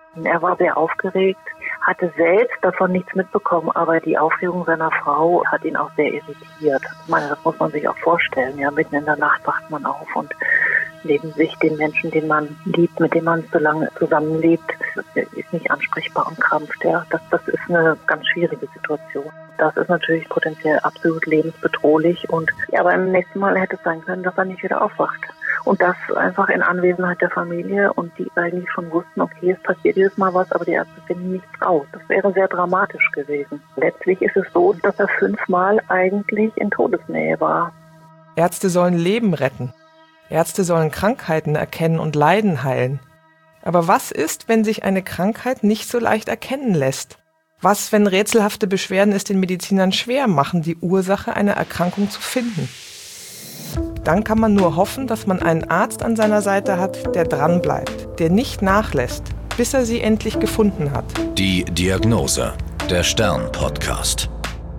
Er war sehr aufgeregt, hatte selbst davon nichts mitbekommen, aber die Aufregung seiner Frau hat ihn auch sehr irritiert. Ich meine, das muss man sich auch vorstellen. Ja, mitten in der Nacht wacht man auf und neben sich den Menschen, den man liebt, mit dem man so lange zusammenlebt, ist nicht ansprechbar und krampft. Ja, das ist eine ganz schwierige Situation. Das ist natürlich potenziell absolut lebensbedrohlich und ja, aber im nächsten Mal hätte es sein können, dass er nicht wieder aufwacht. Und das einfach in Anwesenheit der Familie und die eigentlich schon wussten, okay, es passiert jedes Mal was, aber die Ärzte finden nichts raus. Das wäre sehr dramatisch gewesen. Letztlich ist es so, dass er 5-mal eigentlich in Todesnähe war. Ärzte sollen Leben retten. Ärzte sollen Krankheiten erkennen und Leiden heilen. Aber was ist, wenn sich eine Krankheit nicht so leicht erkennen lässt? Was, wenn rätselhafte Beschwerden es den Medizinern schwer machen, die Ursache einer Erkrankung zu finden? Dann kann man nur hoffen, dass man einen Arzt an seiner Seite hat, der dranbleibt, der nicht nachlässt, bis er sie endlich gefunden hat. Die Diagnose, der Stern-Podcast.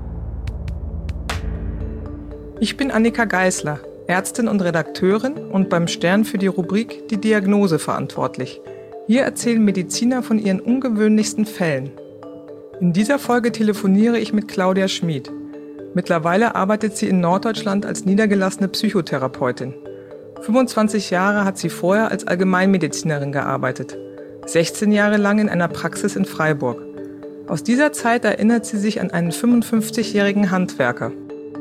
Ich bin Annika Geisler, Ärztin und Redakteurin und beim Stern für die Rubrik Die Diagnose verantwortlich. Hier erzählen Mediziner von ihren ungewöhnlichsten Fällen. In dieser Folge telefoniere ich mit Claudia Schmid. Mittlerweile arbeitet sie in Norddeutschland als niedergelassene Psychotherapeutin. 25 Jahre hat sie vorher als Allgemeinmedizinerin gearbeitet. 16 Jahre lang in einer Praxis in Freiburg. Aus dieser Zeit erinnert sie sich an einen 55-jährigen Handwerker.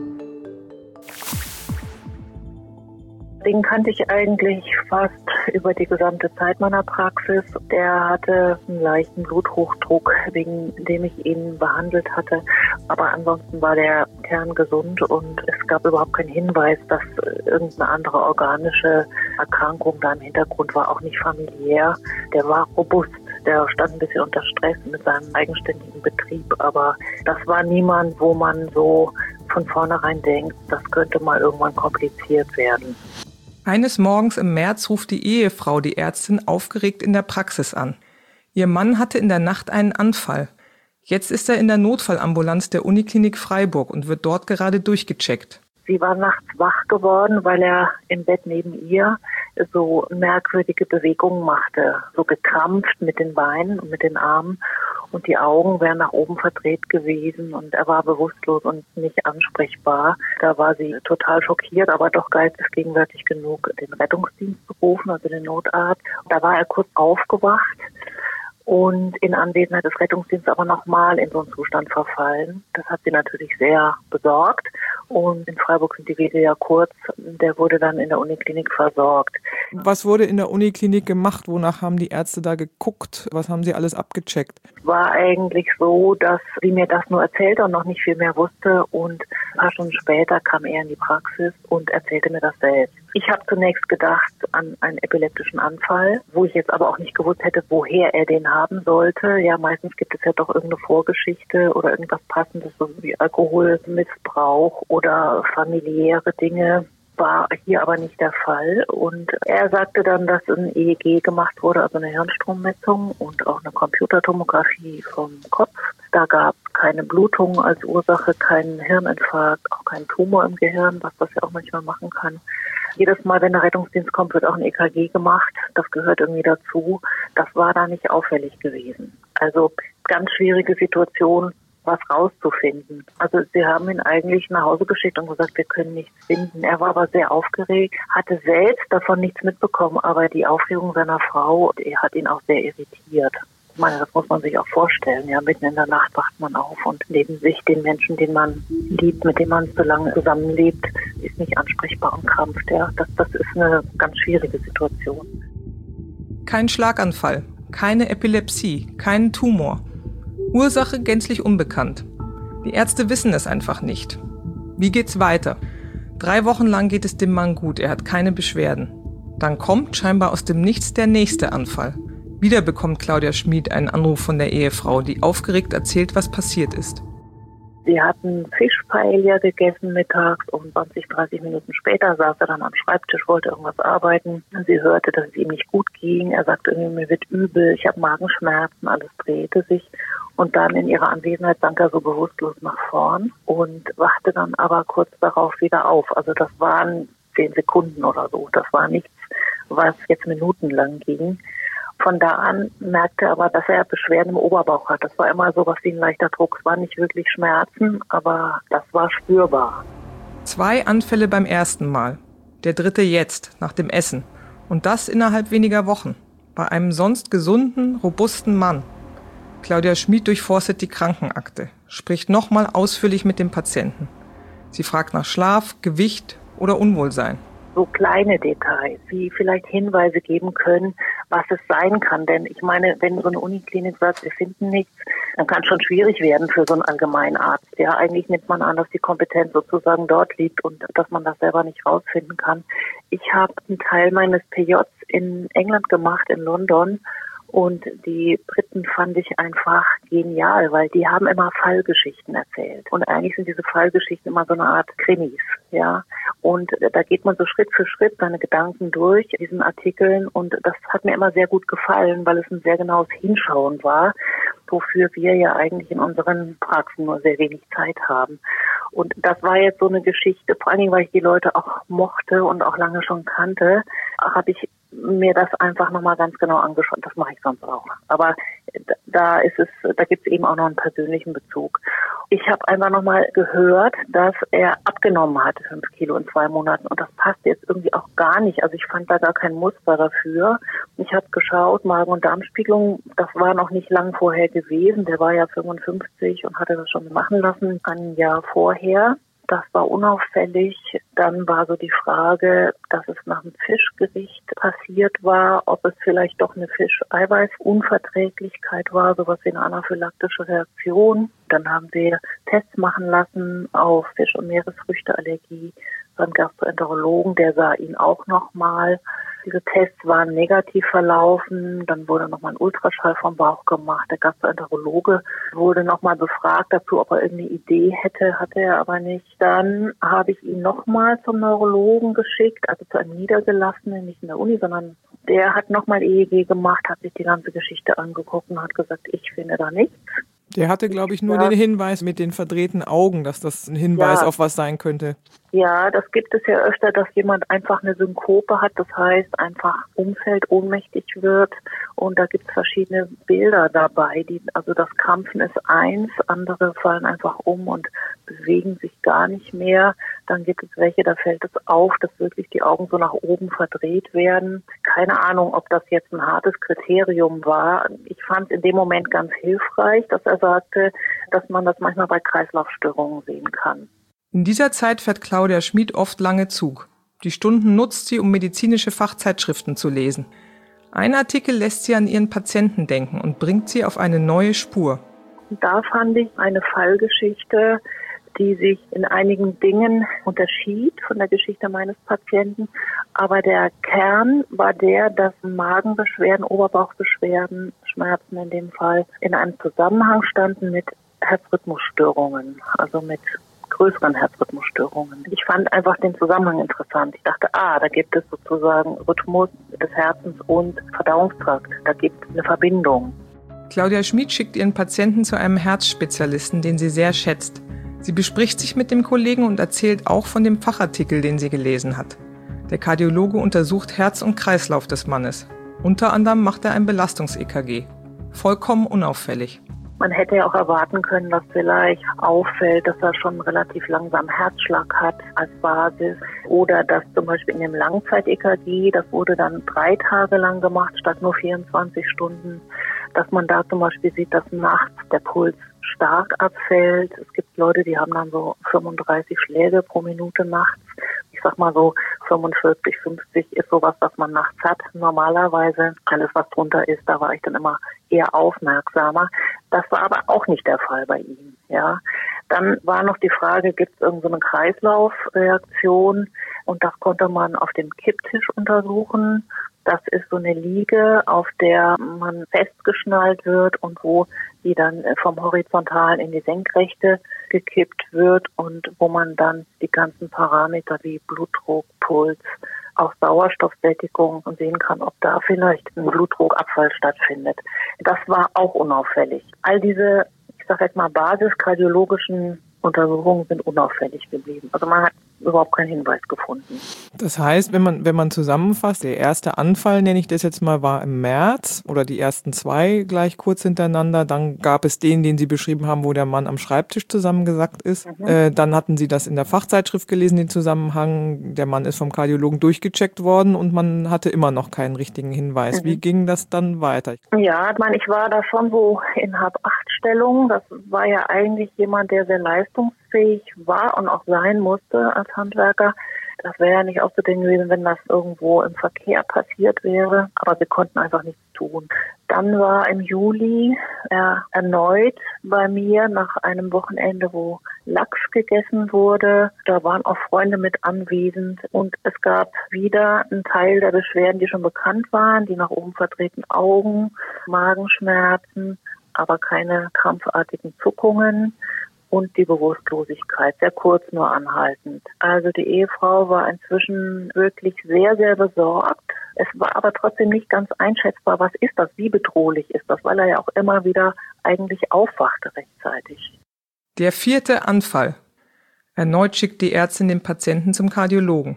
Den kannte ich eigentlich fast über die gesamte Zeit meiner Praxis. Der hatte einen leichten Bluthochdruck, wegen dem ich ihn behandelt hatte. Aber ansonsten war der kerngesund und es gab überhaupt keinen Hinweis, dass irgendeine andere organische Erkrankung da im Hintergrund war, auch nicht familiär. Der war robust. Der stand ein bisschen unter Stress mit seinem eigenständigen Betrieb. Aber das war niemand, wo man so von vornherein denkt, das könnte mal irgendwann kompliziert werden. Eines Morgens im März ruft die Ehefrau die Ärztin aufgeregt in der Praxis an. Ihr Mann hatte in der Nacht einen Anfall. Jetzt ist er in der Notfallambulanz der Uniklinik Freiburg und wird dort gerade durchgecheckt. Sie war nachts wach geworden, weil er im Bett neben ihr so merkwürdige Bewegungen machte, so gekrampft mit den Beinen und mit den Armen und die Augen wären nach oben verdreht gewesen und er war bewusstlos und nicht ansprechbar. Da war sie total schockiert, aber doch geistesgegenwärtig genug, den Rettungsdienst zu rufen, also den Notarzt. Da war er kurz aufgewacht und in Anwesenheit des Rettungsdienstes aber nochmal in so einen Zustand verfallen. Das hat sie natürlich sehr besorgt. Und in Freiburg sind die Wege ja kurz. Der wurde dann in der Uniklinik versorgt. Was wurde in der Uniklinik gemacht? Wonach haben die Ärzte da geguckt? Was haben sie alles abgecheckt? Es war eigentlich so, dass sie mir das nur erzählte und noch nicht viel mehr wusste. Und ein paar Stunden später kam er in die Praxis und erzählte mir das selbst. Ich habe zunächst gedacht an einen epileptischen Anfall, wo ich jetzt aber auch nicht gewusst hätte, woher er den haben sollte. Ja, meistens gibt es ja doch irgendeine Vorgeschichte oder irgendwas Passendes, so wie Alkoholmissbrauch oder familiäre Dinge. War hier aber nicht der Fall. Und er sagte dann, dass ein EEG gemacht wurde, also eine Hirnstrommessung und auch eine Computertomographie vom Kopf. Da gab es keine Blutung als Ursache, keinen Hirninfarkt, auch keinen Tumor im Gehirn, was das ja auch manchmal machen kann. Jedes Mal, wenn der Rettungsdienst kommt, wird auch ein EKG gemacht. Das gehört irgendwie dazu. Das war da nicht auffällig gewesen. Also ganz schwierige Situation, was rauszufinden. Also sie haben ihn eigentlich nach Hause geschickt und gesagt, wir können nichts finden. Er war aber sehr aufgeregt, hatte selbst davon nichts mitbekommen, aber die Aufregung seiner Frau, die hat ihn auch sehr irritiert. Ich meine, das muss man sich auch vorstellen. Ja, mitten in der Nacht wacht man auf und neben sich den Menschen, den man liebt, mit dem man so lange zusammenlebt, ist nicht ansprechbar und krampft. Ja, das ist eine ganz schwierige Situation. Kein Schlaganfall, keine Epilepsie, kein Tumor. Ursache gänzlich unbekannt. Die Ärzte wissen es einfach nicht. Wie geht's weiter? 3 Wochen lang geht es dem Mann gut, er hat keine Beschwerden. Dann kommt scheinbar aus dem Nichts der nächste Anfall. Wieder bekommt Claudia Schmid einen Anruf von der Ehefrau, die aufgeregt erzählt, was passiert ist. Sie hatten Fischpaella gegessen mittags und 20, 30 Minuten später saß er dann am Schreibtisch, wollte irgendwas arbeiten. Sie hörte, dass es ihm nicht gut ging. Er sagte, mir wird übel, ich habe Magenschmerzen, alles drehte sich. Und dann in ihrer Anwesenheit sank er so bewusstlos nach vorn und wachte dann aber kurz darauf wieder auf. Also das waren 10 Sekunden oder so. Das war nichts, was jetzt minutenlang ging. Von da an merkte er aber, dass er Beschwerden im Oberbauch hat. Das war immer so was wie ein leichter Druck. Es waren nicht wirklich Schmerzen, aber das war spürbar. 2 Anfälle beim ersten Mal. Der 3. jetzt, nach dem Essen. Und das innerhalb weniger Wochen. Bei einem sonst gesunden, robusten Mann. Claudia Schmid durchforstet die Krankenakte, spricht nochmal ausführlich mit dem Patienten. Sie fragt nach Schlaf, Gewicht oder Unwohlsein. So kleine Details, die vielleicht Hinweise geben können, was es sein kann. Denn ich meine, wenn so eine Uniklinik sagt, wir finden nichts, dann kann es schon schwierig werden für so einen Allgemeinarzt. Ja, eigentlich nimmt man an, dass die Kompetenz sozusagen dort liegt und dass man das selber nicht rausfinden kann. Ich habe einen Teil meines PJs in England gemacht, in London. Und die Briten fand ich einfach genial, weil die haben immer Fallgeschichten erzählt. Und eigentlich sind diese Fallgeschichten immer so eine Art Krimis, ja. Und da geht man so Schritt für Schritt seine Gedanken durch, diesen Artikeln. Und das hat mir immer sehr gut gefallen, weil es ein sehr genaues Hinschauen war, wofür wir ja eigentlich in unseren Praxen nur sehr wenig Zeit haben. Und das war jetzt so eine Geschichte, vor allen Dingen, weil ich die Leute auch mochte und auch lange schon kannte, habe ich mir das einfach nochmal ganz genau angeschaut. Das mache ich sonst auch. Aber da gibt es eben auch noch einen persönlichen Bezug. Ich habe einfach nochmal gehört, dass er abgenommen hatte, 5 Kilo in 2 Monaten. Und das passt jetzt irgendwie auch gar nicht. Also ich fand da gar kein Muster dafür. Ich habe geschaut, Magen- und Darmspiegelung, das war noch nicht lang vorher gewesen. Der war ja 55 und hatte das schon machen lassen, ein Jahr vorher. Das war unauffällig. Dann war so die Frage, dass es nach einem Fischgericht passiert war, ob es vielleicht doch eine Fischeiweißunverträglichkeit war, sowas wie eine anaphylaktische Reaktion. Dann haben wir Tests machen lassen auf Fisch- und Meeresfrüchteallergie beim Gastroenterologen. Der sah ihn auch nochmal. Diese Tests waren negativ verlaufen. Dann wurde nochmal ein Ultraschall vom Bauch gemacht. Der Gastroenterologe wurde nochmal befragt dazu, ob er irgendeine Idee hätte. Hatte er aber nicht. Dann habe ich ihn nochmal zum Neurologen geschickt, also zu einem Niedergelassenen, nicht in der Uni, sondern der hat nochmal EEG gemacht, hat sich die ganze Geschichte angeguckt und hat gesagt, ich finde da nichts. Der hatte, glaube ich, nur den Hinweis mit den verdrehten Augen, dass das ein Hinweis auf was sein könnte. Ja, das gibt es ja öfter, dass jemand einfach eine Synkope hat, das heißt einfach umfällt, ohnmächtig wird und da gibt es verschiedene Bilder dabei. Also das Krampfen ist eins, andere fallen einfach um und bewegen sich gar nicht mehr. Dann gibt es welche, da fällt es auf, dass wirklich die Augen so nach oben verdreht werden. Keine Ahnung, ob das jetzt ein hartes Kriterium war. Ich fand es in dem Moment ganz hilfreich, dass er sagte, dass man das manchmal bei Kreislaufstörungen sehen kann. In dieser Zeit fährt Claudia Schmid oft lange Zug. Die Stunden nutzt sie, um medizinische Fachzeitschriften zu lesen. Ein Artikel lässt sie an ihren Patienten denken und bringt sie auf eine neue Spur. Da fand ich eine Fallgeschichte, die sich in einigen Dingen unterschied von der Geschichte meines Patienten. Aber der Kern war der, dass Magenbeschwerden, Oberbauchbeschwerden, Schmerzen in dem Fall, in einem Zusammenhang standen mit Herzrhythmusstörungen, also mit größeren Herzrhythmusstörungen. Ich fand einfach den Zusammenhang interessant. Ich dachte, da gibt es sozusagen Rhythmus des Herzens und Verdauungstrakt. Da gibt es eine Verbindung. Claudia Schmid schickt ihren Patienten zu einem Herzspezialisten, den sie sehr schätzt. Sie bespricht sich mit dem Kollegen und erzählt auch von dem Fachartikel, den sie gelesen hat. Der Kardiologe untersucht Herz und Kreislauf des Mannes. Unter anderem macht er ein Belastungs-EKG. Vollkommen unauffällig. Man hätte ja auch erwarten können, dass vielleicht auffällt, dass er schon relativ langsam Herzschlag hat als Basis oder dass zum Beispiel in dem Langzeit-EKG, das wurde dann 3 Tage lang gemacht statt nur 24 Stunden, dass man da zum Beispiel sieht, dass nachts der Puls stark abfällt. Es gibt Leute, die haben dann so 35 Schläge pro Minute nachts. Ich sag mal so 45, 50 ist sowas, was man nachts hat. Normalerweise alles, was drunter ist, da war ich dann immer eher aufmerksamer. Das war aber auch nicht der Fall bei ihm. Ja, dann war noch die Frage, gibt es irgendeine Kreislaufreaktion? Und das konnte man auf dem Kipptisch untersuchen. Das ist so eine Liege, auf der man festgeschnallt wird und wo die dann vom Horizontalen in die Senkrechte gekippt wird und wo man dann die ganzen Parameter wie Blutdruck, Puls, auch Sauerstoffsättigung und sehen kann, ob da vielleicht ein Blutdruckabfall stattfindet. Das war auch unauffällig. All diese, ich sage jetzt mal, basiskardiologischen Untersuchungen sind unauffällig geblieben. Also man hat überhaupt keinen Hinweis gefunden. Das heißt, wenn man zusammenfasst, der erste Anfall, nenne ich das jetzt mal, war im März oder die ersten 2 gleich kurz hintereinander. Dann gab es den Sie beschrieben haben, wo der Mann am Schreibtisch zusammengesackt ist. Dann hatten Sie das in der Fachzeitschrift gelesen, den Zusammenhang. Der Mann ist vom Kardiologen durchgecheckt worden und man hatte immer noch keinen richtigen Hinweis. Wie ging das dann weiter? Ja, ich war da schon so in Hab-8-Stellung. Das war ja eigentlich jemand, der sehr leistungsfähig war und auch sein musste als Handwerker. Das wäre ja nicht auszudingen gewesen, wenn das irgendwo im Verkehr passiert wäre. Aber wir konnten einfach nichts tun. Dann war im Juli er erneut bei mir nach einem Wochenende, wo Lachs gegessen wurde. Da waren auch Freunde mit anwesend. Und es gab wieder einen Teil der Beschwerden, die schon bekannt waren, die nach oben verdrehten Augen, Magenschmerzen, aber keine krampfartigen Zuckungen. Und die Bewusstlosigkeit, sehr kurz nur anhaltend. Also die Ehefrau war inzwischen wirklich sehr, sehr besorgt. Es war aber trotzdem nicht ganz einschätzbar, was ist das, wie bedrohlich ist das, weil er ja auch immer wieder eigentlich aufwachte rechtzeitig. Der 4. Anfall. Erneut schickt die Ärztin den Patienten zum Kardiologen.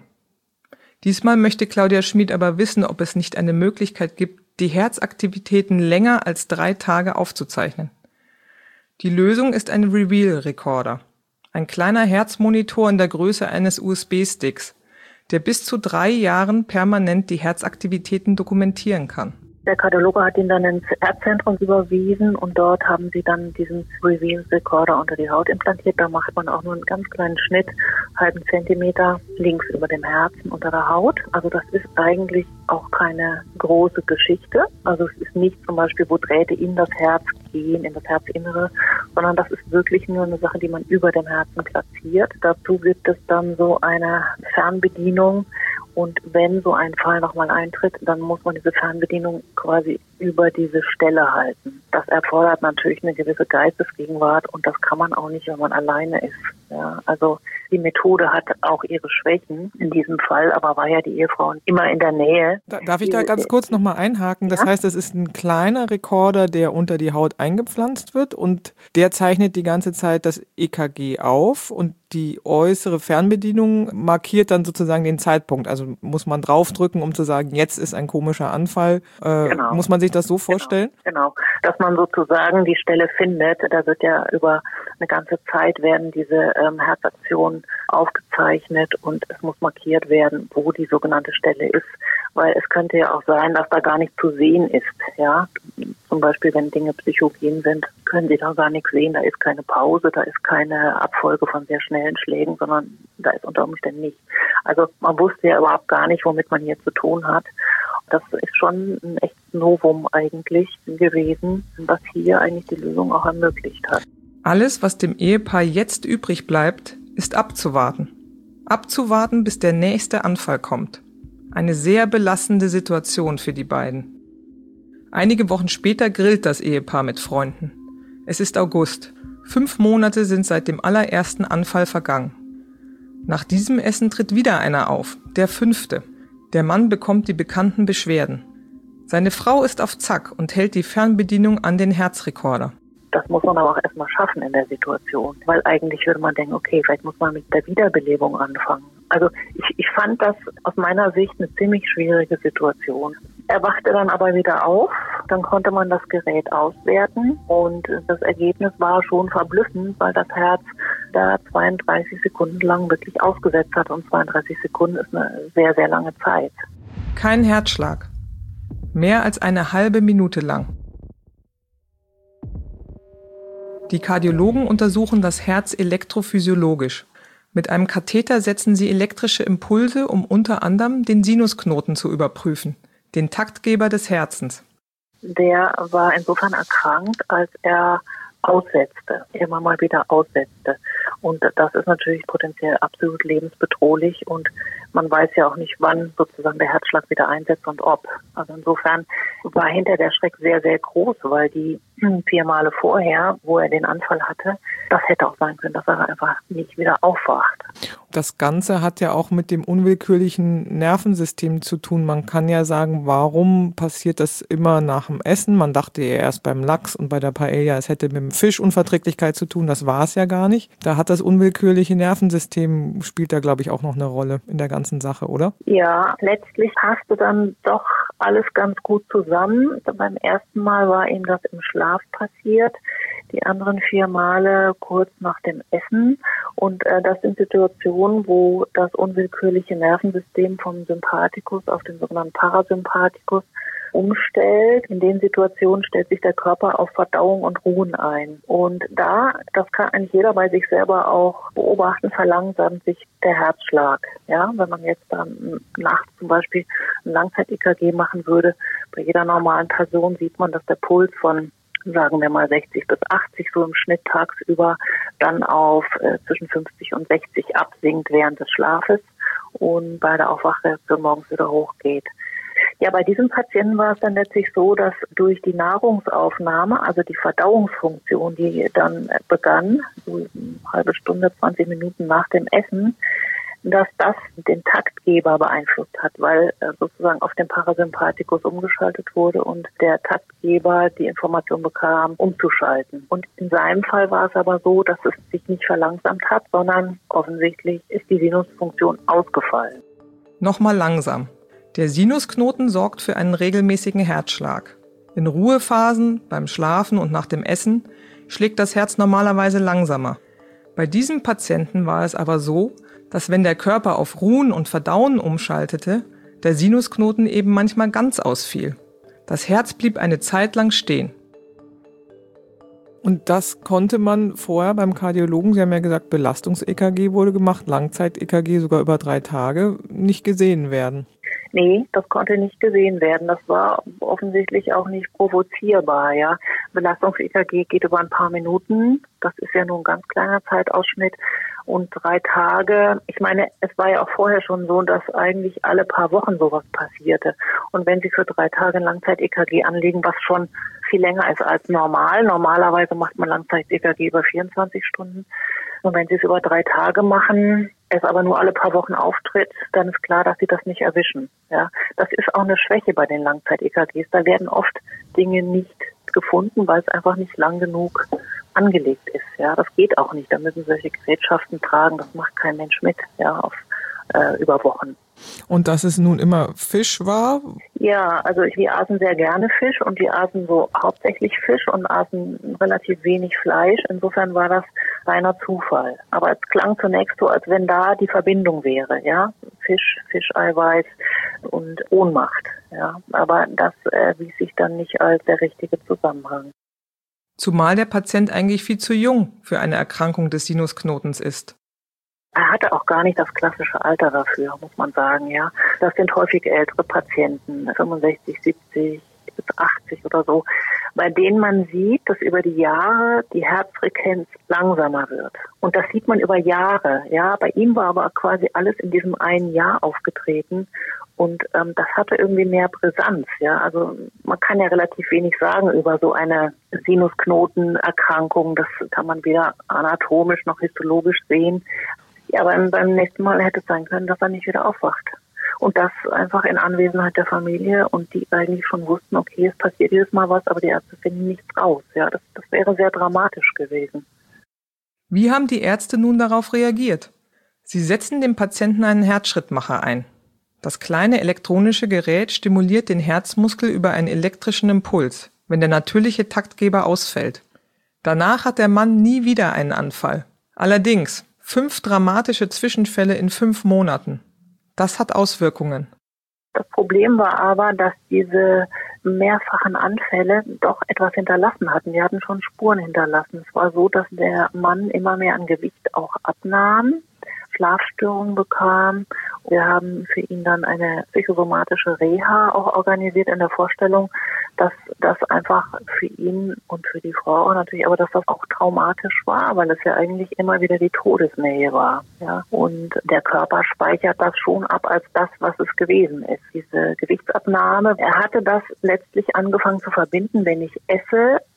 Diesmal möchte Claudia Schmid aber wissen, ob es nicht eine Möglichkeit gibt, die Herzaktivitäten länger als 3 Tage aufzuzeichnen. Die Lösung ist ein Reveal-Recorder, ein kleiner Herzmonitor in der Größe eines USB-Sticks, der bis zu 3 Jahren permanent die Herzaktivitäten dokumentieren kann. Der Kardiologe hat ihn dann ins Herzzentrum überwiesen und dort haben sie dann diesen Reveal-Recorder unter die Haut implantiert. Da macht man auch nur einen ganz kleinen Schnitt, halben Zentimeter links über dem Herzen unter der Haut. Also das ist eigentlich auch keine große Geschichte. Also es ist nicht zum Beispiel, wo Drähte in das Herz gehen, in das Herzinnere, sondern das ist wirklich nur eine Sache, die man über dem Herzen platziert. Dazu gibt es dann so eine Fernbedienung. Und wenn so ein Fall nochmal eintritt, dann muss man diese Fernbedienung quasi über diese Stelle halten. Das erfordert natürlich eine gewisse Geistesgegenwart und das kann man auch nicht, wenn man alleine ist. Ja, also die Methode hat auch ihre Schwächen in diesem Fall, aber war ja die Ehefrau immer in der Nähe. Darf ich da ganz kurz nochmal einhaken? Das heißt, es ist ein kleiner Rekorder, der unter die Haut eingepflanzt wird und der zeichnet die ganze Zeit das EKG auf und die äußere Fernbedienung markiert dann sozusagen den Zeitpunkt. Also muss man draufdrücken, um zu sagen, jetzt ist ein komischer Anfall. Genau. Muss man sich das so vorstellen? Genau, dass man sozusagen die Stelle findet. Da wird ja über eine ganze Zeit werden diese Herzaktionen aufgezeichnet und es muss markiert werden, wo die sogenannte Stelle ist. Weil es könnte ja auch sein, dass da gar nichts zu sehen ist. Ja, zum Beispiel, wenn Dinge psychogen sind, können Sie da gar nichts sehen. Da ist keine Pause, da ist keine Abfolge von sehr schnellen Schlägen, sondern da ist unter Umständen nichts. Also man wusste ja überhaupt gar nicht, womit man hier zu tun hat. Das ist schon ein echtes Novum eigentlich gewesen, was hier eigentlich die Lösung auch ermöglicht hat. Alles, was dem Ehepaar jetzt übrig bleibt, ist abzuwarten. Abzuwarten, bis der nächste Anfall kommt. Eine sehr belastende Situation für die beiden. Einige Wochen später grillt das Ehepaar mit Freunden. Es ist August. 5 Monate sind seit dem allerersten Anfall vergangen. Nach diesem Essen tritt wieder einer auf, der 5. Der Mann bekommt die bekannten Beschwerden. Seine Frau ist auf Zack und hält die Fernbedienung an den Herzrekorder. Das muss man aber auch erstmal schaffen in der Situation, weil eigentlich würde man denken, okay, vielleicht muss man mit der Wiederbelebung anfangen. Also ich fand das aus meiner Sicht eine ziemlich schwierige Situation. Er wachte dann aber wieder auf, dann konnte man das Gerät auswerten und das Ergebnis war schon verblüffend, weil das Herz da 32 Sekunden lang wirklich ausgesetzt hat und 32 Sekunden ist eine sehr, sehr lange Zeit. Kein Herzschlag. Mehr als eine halbe Minute lang. Die Kardiologen untersuchen das Herz elektrophysiologisch. Mit einem Katheter setzen sie elektrische Impulse, um unter anderem den Sinusknoten zu überprüfen, den Taktgeber des Herzens. Der war insofern erkrankt, als er aussetzte, immer mal wieder aussetzte. Und das ist natürlich potenziell absolut lebensbedrohlich und man weiß ja auch nicht, wann sozusagen der Herzschlag wieder einsetzt und ob. Also insofern war hinter der Schreck sehr, sehr groß, weil die 4 Male vorher, wo er den Anfall hatte, das hätte auch sein können, dass er einfach nicht wieder aufwacht. Das Ganze hat ja auch mit dem unwillkürlichen Nervensystem zu tun. Man kann ja sagen, warum passiert das immer nach dem Essen? Man dachte ja erst beim Lachs und bei der Paella, es hätte mit dem Fischunverträglichkeit zu tun. Das war es ja gar nicht. Da hat das unwillkürliche Nervensystem, spielt da, glaube ich, auch noch eine Rolle in der ganzen Sache, oder? Ja, letztlich passte dann doch alles ganz gut zusammen. Beim ersten Mal war ihm das im Schlaf passiert. Die anderen 4 Male kurz nach dem Essen. Und das sind Situationen, wo das unwillkürliche Nervensystem vom Sympathikus auf den sogenannten Parasympathikus umstellt. In den Situationen stellt sich der Körper auf Verdauung und Ruhen ein. Und das kann eigentlich jeder bei sich selber auch beobachten, verlangsamt sich der Herzschlag. Ja, wenn man jetzt dann nachts zum Beispiel ein Langzeit-EKG machen würde, bei jeder normalen Person sieht man, dass der Puls von, sagen wir mal 60 bis 80 so im Schnitt tagsüber dann auf zwischen 50 und 60 absinkt während des Schlafes und bei der Aufwachreaktion morgens wieder hochgeht. Ja, bei diesem Patienten war es dann letztlich so, dass durch die Nahrungsaufnahme, also die Verdauungsfunktion, die dann begann, so eine halbe Stunde, 20 Minuten nach dem Essen, dass das den Taktgeber beeinflusst hat, weil sozusagen auf den Parasympathikus umgeschaltet wurde und der Taktgeber die Information bekam, umzuschalten. Und in seinem Fall war es aber so, dass es sich nicht verlangsamt hat, sondern offensichtlich ist die Sinusfunktion ausgefallen. Nochmal langsam. Der Sinusknoten sorgt für einen regelmäßigen Herzschlag. In Ruhephasen, beim Schlafen und nach dem Essen schlägt das Herz normalerweise langsamer. Bei diesem Patienten war es aber so, dass wenn der Körper auf Ruhen und Verdauen umschaltete, der Sinusknoten eben manchmal ganz ausfiel. Das Herz blieb eine Zeit lang stehen. Und das konnte man vorher beim Kardiologen, Sie haben ja gesagt, Belastungs-EKG wurde gemacht, Langzeit-EKG sogar über 3 Tage, nicht gesehen werden. Nee, das konnte nicht gesehen werden. Das war offensichtlich auch nicht provozierbar, ja. Belastungs-EKG geht über ein paar Minuten. Das ist ja nur ein ganz kleiner Zeitausschnitt. Und 3 Tage, ich meine, es war ja auch vorher schon so, dass eigentlich alle paar Wochen sowas passierte. Und wenn Sie für 3 Tage ein Langzeit-EKG anlegen, was schon viel länger ist als normal. Normalerweise macht man Langzeit-EKG über 24 Stunden. Und wenn Sie es über 3 Tage machen, es aber nur alle paar Wochen auftritt, dann ist klar, dass Sie das nicht erwischen. Ja, das ist auch eine Schwäche bei den Langzeit-EKGs. Da werden oft Dinge nicht gefunden, weil es einfach nicht lang genug angelegt ist. Ja, das geht auch nicht. Da müssen Sie solche Gerätschaften tragen. Das macht kein Mensch mit. Ja, über Wochen. Und dass es nun immer Fisch war? Ja, also wir aßen sehr gerne Fisch und wir aßen so hauptsächlich Fisch und aßen relativ wenig Fleisch. Insofern war das reiner Zufall. Aber es klang zunächst so, als wenn da die Verbindung wäre, ja. Fischeiweiß und Ohnmacht, ja. Aber das wies sich dann nicht als der richtige Zusammenhang. Zumal der Patient eigentlich viel zu jung für eine Erkrankung des Sinusknotens ist. Er hatte auch gar nicht das klassische Alter dafür, muss man sagen, ja. Das sind häufig ältere Patienten, 65, 70 bis 80 oder so, bei denen man sieht, dass über die Jahre die Herzfrequenz langsamer wird. Und das sieht man über Jahre, ja. Bei ihm war aber quasi alles in diesem einen Jahr aufgetreten. Und das hatte irgendwie mehr Brisanz, ja. Also man kann ja relativ wenig sagen über so eine Sinusknotenerkrankung. Das kann man weder anatomisch noch histologisch sehen. Ja, aber beim nächsten Mal hätte es sein können, dass er nicht wieder aufwacht. Und das einfach in Anwesenheit der Familie und die eigentlich schon wussten, okay, es passiert jedes Mal was, aber die Ärzte finden nichts raus. Ja, das wäre sehr dramatisch gewesen. Wie haben die Ärzte nun darauf reagiert? Sie setzen dem Patienten einen Herzschrittmacher ein. Das kleine elektronische Gerät stimuliert den Herzmuskel über einen elektrischen Impuls, wenn der natürliche Taktgeber ausfällt. Danach hat der Mann nie wieder einen Anfall. Allerdings 5 dramatische Zwischenfälle in 5 Monaten. Das hat Auswirkungen. Das Problem war aber, dass diese mehrfachen Anfälle doch etwas hinterlassen hatten. Die hatten schon Spuren hinterlassen. Es war so, dass der Mann immer mehr an Gewicht auch abnahm, Schlafstörungen bekam. Wir haben für ihn dann eine psychosomatische Reha auch organisiert in der Vorstellung, dass das einfach für ihn und für die Frau auch natürlich, aber dass das auch traumatisch war, weil es ja eigentlich immer wieder die Todesnähe war. Ja? Und der Körper speichert das schon ab als das, was es gewesen ist. Diese Gewichtsabnahme, er hatte das letztlich angefangen zu verbinden, wenn ich esse,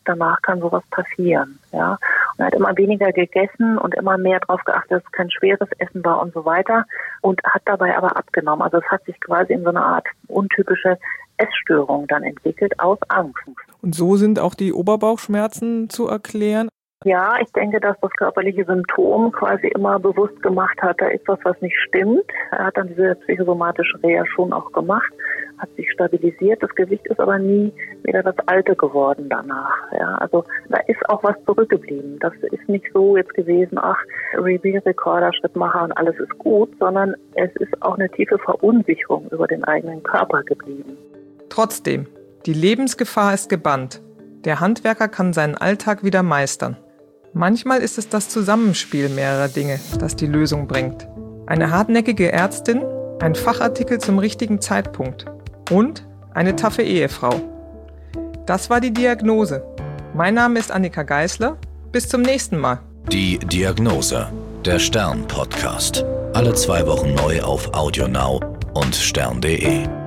danach kann sowas passieren. Ja. Und er hat immer weniger gegessen und immer mehr darauf geachtet, dass es kein schweres Essen war und so weiter und hat dabei aber abgenommen. Also es hat sich quasi in so eine Art untypische Essstörung dann entwickelt aus Angst. Und so sind auch die Oberbauchschmerzen zu erklären? Ja, ich denke, dass das körperliche Symptom quasi immer bewusst gemacht hat, da ist was nicht stimmt. Er hat dann diese psychosomatische Reha schon auch gemacht, hat sich stabilisiert. Das Gewicht ist aber nie wieder das Alte geworden danach. Ja, also da ist auch was zurückgeblieben. Das ist nicht so jetzt gewesen, Reveal-Recorder, Schrittmacher und alles ist gut, sondern es ist auch eine tiefe Verunsicherung über den eigenen Körper geblieben. Trotzdem, die Lebensgefahr ist gebannt. Der Handwerker kann seinen Alltag wieder meistern. Manchmal ist es das Zusammenspiel mehrerer Dinge, das die Lösung bringt. Eine hartnäckige Ärztin, ein Fachartikel zum richtigen Zeitpunkt und eine taffe Ehefrau. Das war die Diagnose. Mein Name ist Annika Geisler. Bis zum nächsten Mal. Die Diagnose, der Stern-Podcast. Alle 2 Wochen neu auf AudioNow und stern.de.